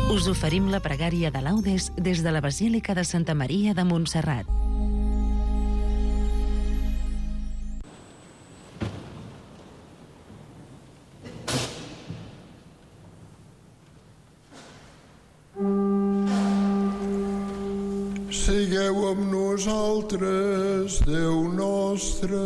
Us oferim la pregària de laudes des de la Basílica de Santa Maria de Montserrat. Sigueu amb nosaltres, Déu nostre.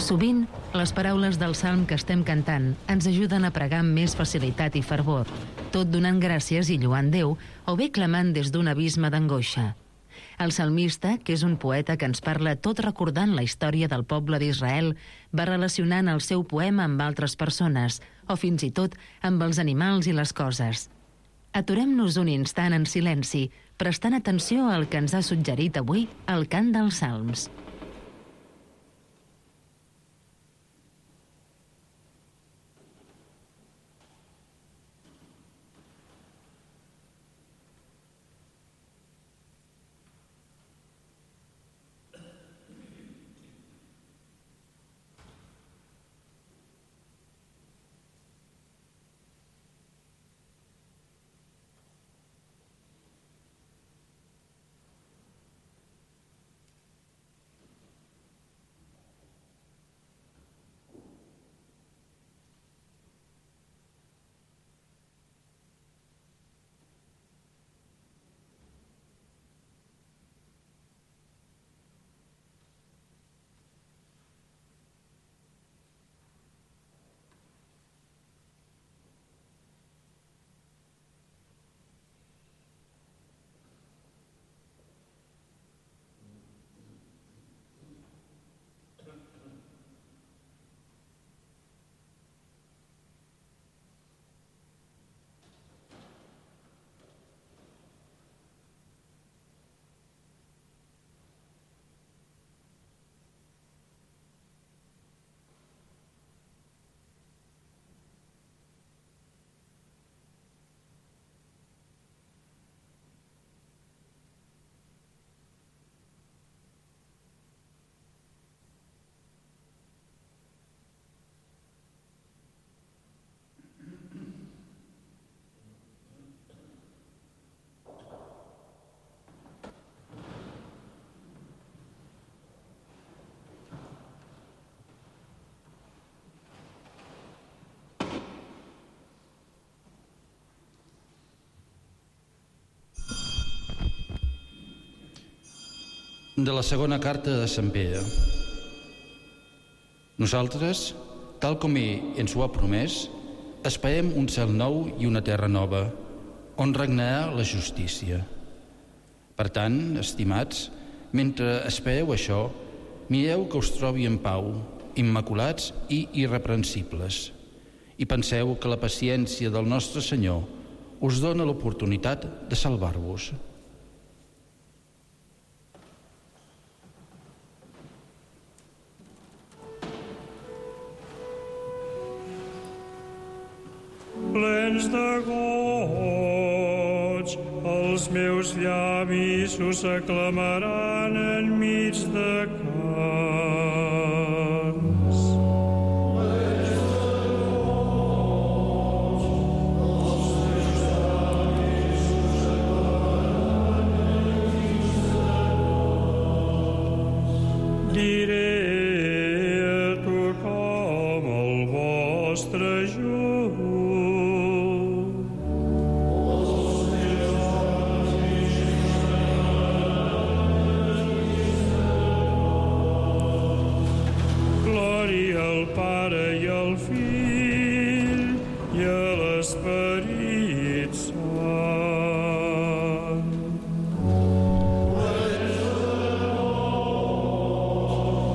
Sovint, les paraules del salm que estem cantant ens ajuden a pregar amb més facilitat i fervor, tot donant gràcies i lloant Déu, o bé clamant des d'un abisme d'angoixa. El salmista, que és un poeta que ens parla tot recordant la història del poble d'Israel, va relacionant el seu poema amb altres persones, o fins i tot amb els animals i les coses. Aturem-nos un instant en silenci, prestant atenció al que ens ha suggerit avui el cant dels salms. De la segona carta de Sant Pere. Nosaltres, tal com ens ho ha promès, esperem un cel nou i una terra nova, on regnarà la justícia. Per tant, estimats, mentre espereu això, mireu que us trobi en pau, immaculats i irreprensibles, i penseu que la paciència del nostre Senyor us dona l'oportunitat de salvar-vos. Plens de goig, els meus llavis us aclamaran enmig de cants. Diré a tothom el vostre ajut. Pare i al Fill i a l'Esperit Sant.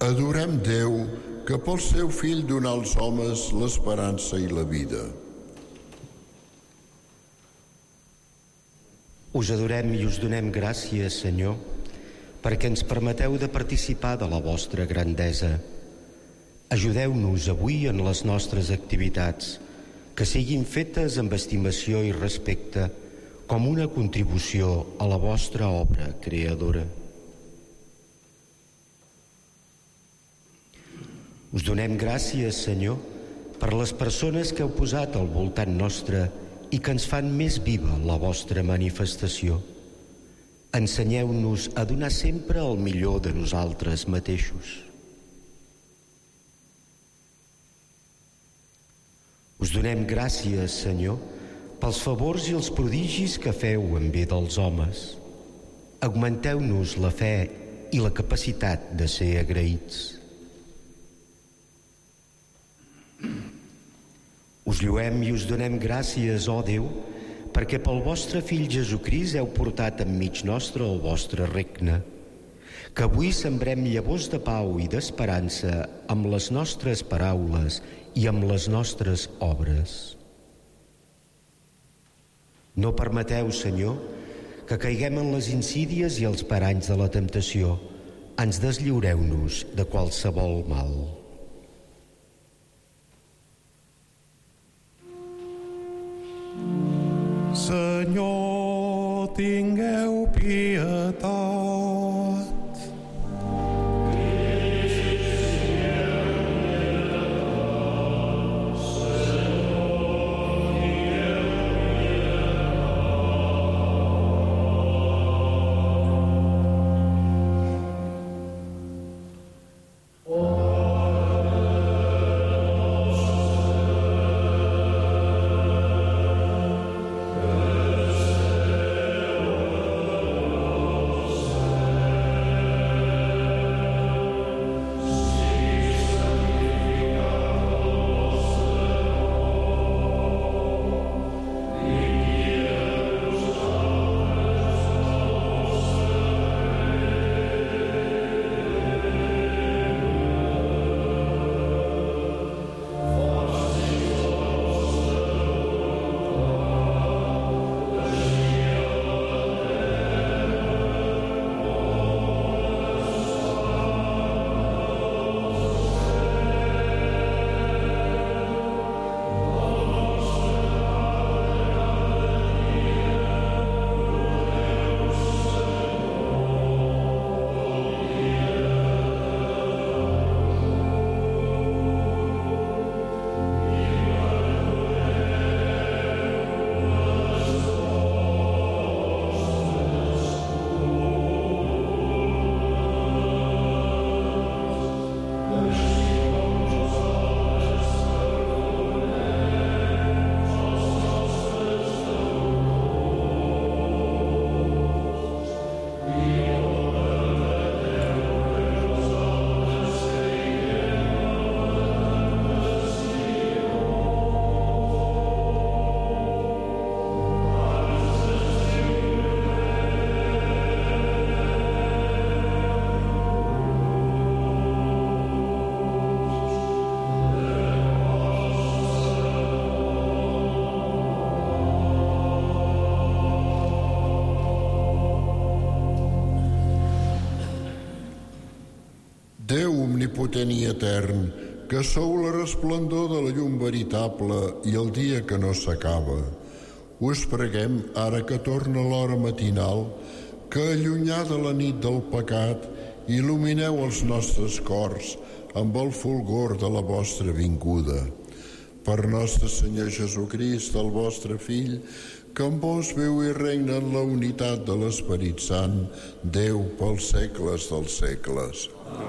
Adorem Déu, que pel seu fill donà als homes l'esperança i la vida. Us adorem i us donem gràcies, Senyor, perquè ens permeteu de participar de la vostra grandesa. Ajudeu-nos avui en les nostres activitats, que siguin fetes amb estimació i respecte, com una contribució a la vostra obra creadora. Us donem gràcies, Senyor, per les persones que heu posat al voltant nostre i que ens fan més viva la vostra manifestació. Ensenyeu-nos a donar sempre el millor de nosaltres mateixos. Us donem gràcies, Senyor, pels favors i els prodigis que feu en bé dels homes. Augmenteu-nos la fe i la capacitat de ser agraïts. Us lluem i us donem gràcies, ó Déu, perquè pel vostre Fill Jesucrist heu portat enmig nostre el vostre regne, que avui sembrem llavors de pau i d'esperança amb les nostres paraules i amb les nostres obres. No permeteu, Senyor, que caiguem en les insídies i els paranys de la temptació. Ens deslliureu-nos de qualsevol mal. Senyor, tingueu pietat. Déu omnipotent i etern, que sou la resplendor de la llum veritable i el dia que no s'acaba, us preguem, ara que torna l'hora matinal, que allunyada la nit del pecat, il·lumineu els nostres cors amb el fulgor de la vostra vinguda. Per nostre Senyor Jesucrist, el vostre Fill, que amb vos viu i regna en la unitat de l'Esperit Sant, Déu pels segles dels segles.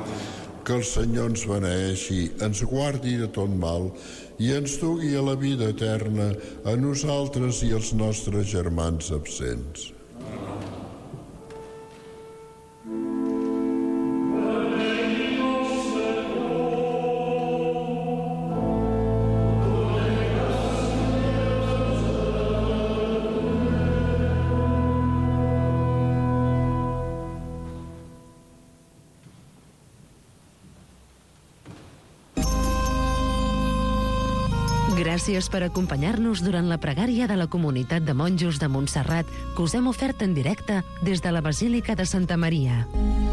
Que el Senyor ens beneeixi, ens guardi de tot mal i ens dugui a la vida eterna a nosaltres i als nostres germans absents. Gràcies per acompanyar-nos durant la pregària de la Comunitat de Monjos de Montserrat que us hem ofert en directe des de la Basílica de Santa Maria.